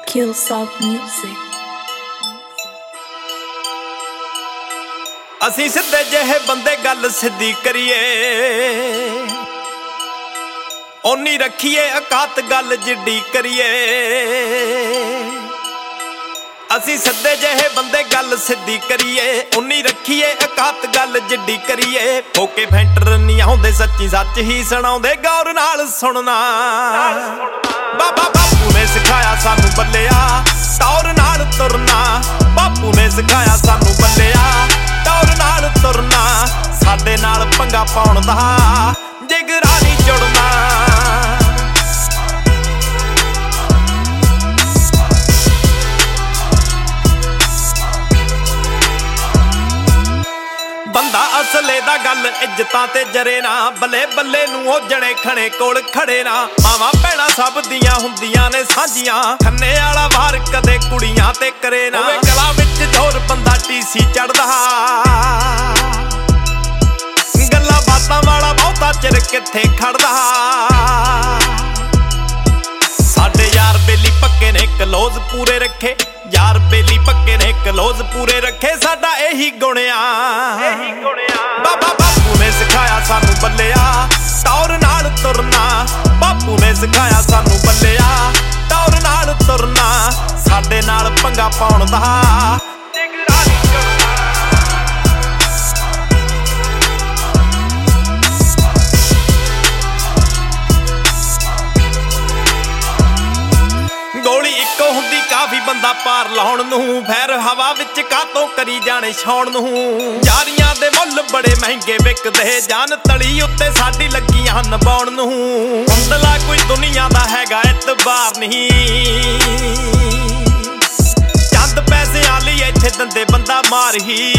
Killsoft Music। ਅਸੀਂ ਸਿੱਧੇ ਜਿਹੇ ਬੰਦੇ ਗੱਲ ਸਿੱਧੀ ਕਰੀਏ, ਓਨੀ ਰੱਖੀਏ ਔਕਾਤ ਗੱਲ ਜਿੱਡੀ ਕਰੀਏ। ਅਸੀਂ ਸਿੱਧੇ ਜਿਹੇ ਬੰਦੇ ਗੱਲ ਸਿੱਧੀ ਕਰੀਏ, ਓਨੀ ਰੱਖੀਏ ਔਕਾਤ ਗੱਲ ਜਿੱਡੀ ਕਰੀਏ। ਫੋਕੇ ਫੈਂਟਰ ਨਹੀਂ ਆਉਂਦੇ, ਸੱਚੀ ਸੱਚ ਹੀ ਸੁਣਾਉਂਦੇ, ਗੌਰ ਨਾਲ ਸੁਣਨਾ। ਬਾਬਾ ਬਾਪੂ ਨੇ ਸਿਖਾਇਆ ਸਾਨੂੰ ਬੱਲਿਆ ਟੌਰ ਨਾਲ ਤੁਰਨਾ। ਬਾਪੂ ਨੇ ਸਿਖਾਇਆ ਸਾਨੂੰ ਬੱਲਿਆ ਟੌਰ ਨਾਲ ਤੁਰਨਾ। ਸਾਡੇ ਨਾਲ ਪੰਗਾ ਪਾਉਣ ਦਾ ਜਿਗਰਾ ਨਹੀਂ ਜੁੜਨਾ। ਬੰਦਾ ਅਸਲੇ ਦਾ ਗੱਲ ਇੱਜ਼ਤਾਂ ਤੇ ਜਰੇ ਨਾ, ਬੱਲੇ ਬੱਲੇ ਨੂੰ ਉਹ ਜਣੇ ਖਣੇ ਕੋਲ ਖੜੇ ਨਾ। ਮਾਵਾਂ ਭੈਣਾਂ ਸਭ ਦੀਆਂ ਹੁੰਦੀਆਂ ਨੇ ਸਾਂਝੀਆਂ, ਖੰਨੇ ਵਾਲਾ ਵਾਰ ਕਦੇ ਕੁੜੀਆਂ ਤੇ ਕਰੇ ਨਾ। ਹੋਵੇ ਗਲਾਂ ਵਿੱਚ ਜ਼ੋਰ ਬੰਦਾ ਟੀਸੀ ਚੜਦਾ, ਗੱਲਾਂ ਬਾਤਾਂ ਵਾਲਾ ਬਹੁਤਾ ਚਿਰ ਕਿੱਥੇ ਖੜਦਾ। ਸਾਡੇ ਯਾਰ ਬੇਲੀ ਪੱਕੇ ਨੇ ਕਲੋਜ਼ ਪੂਰੇ ਰੱਖੇ, ਯਾਰ ਬੇਲੀ ਪੱਕੇ ਨੇ ਕਲੋਜ਼ ਪੂਰੇ ਰੱਖੇ। ਸਾਡਾ ਇਹੀ ਗੁਣਿਆ ਬਾਬਾ ਬਾਪੂ ਨੇ ਸਿਖਾਇਆ ਸਾਨੂੰ ਬੱਲਿਆ ਟੌਰ ਨਾਲ ਤੁਰਨਾ। ਬਾਪੂ ਨੇ ਸਿਖਾਇਆ ਸਾਨੂੰ ਬੱਲਿਆ ਟੌਰ ਨਾਲ ਤੁਰਨਾ। ਸਾਡੇ ਨਾਲ ਪੰਗਾ ਪਾਉਣ ਦਾ ਜਿਗਰਾ ਨਹੀਂ ਜੁੜਨਾ। ਗੋਲੀ ਇੱਕੋ ਹੁੰਦੀ ਕਾਫੀ ਬੰਦਾ ਪਾਰ ਲਾਉਣ ਨੂੰ, ਫੈਰ ਹਵਾ ਵਿੱਚ ਕਾਤੋਂ ਕਰੀ ਜਾਣੇ ਛਾਉਣ ਨੂੰ। ਯਾਰੀਆਂ ਦੇ ਮੁੱਲ ਬੜੇ ਮਹਿੰਗੇ ਵਿਕਦੇ, ਜਾਨ ਤਲੀ ਉੱਤੇ ਸਾਡੀ ਲੱਗੀਆਂ ਨਿਭਾਉਣ ਨੂੰ। ਹੁੰਦਲਾ ਕੋਈ ਦੁਨੀਆ ਦਾ ਹੈਗਾ ਇਤਬਾਰ ਨਹੀਂ, ਚੰਦ ਪੈਸਿਆਂ ਲਈ ਇੱਥੇ ਦੰਦੇ ਬੰਦਾ ਮਾਰ ਹੀ।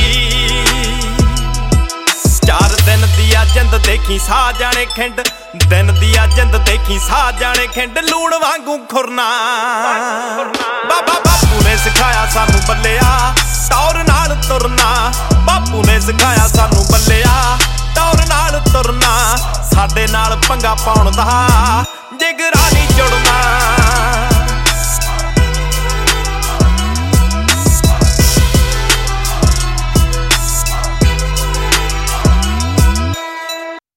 4 ਦਿਨ ਦੀ ਆ ਜਿੰਦ ਦੇਖੀ ਸਾਹ ਜਾਣੇ ਖਿੰਡ, ਦਿਨ ਦੀ ਆ ਜਿੰਦ ਦੇਖੀ ਸਾਹ ਜਾਣੇ ਖਿੰਡ। ਲੂਣ ਵਾਂਗੂ ਖੁਰਨਾ ਬਾਬਾ ਬਾਪੂ ਨੇ ਸਿਖਾਇਆ ਸਾਨੂੰ ਬੱਲਿਆ ਟੌਰ ਨਾਲ ਤੁਰਨਾ। ਬਾਪੂ ਨੇ ਸਿਖਾਇਆ ਸਾਨੂੰ ਬੱਲਿਆ ਟੌਰ ਨਾਲ ਤੁਰਨਾ। ਸਾਡੇ ਨਾਲ ਪੰਗਾ ਪਾਉਣ ਦਾ